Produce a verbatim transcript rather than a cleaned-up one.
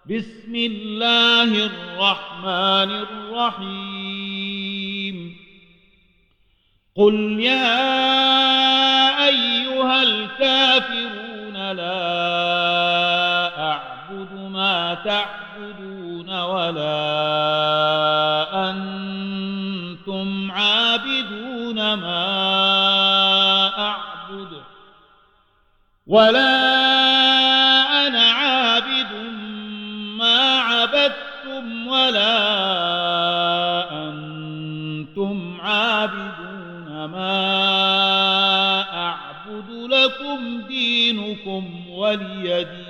بسم الله الرحمن الرحيم قل يا أيها الكافرون لا أعبد ما تعبدون ولا أنتم عابدون ما أعبد ولا أنا عابد ما عبدتم ولا أنتم عابدون ما أعبد لكم دينكم ولي دين.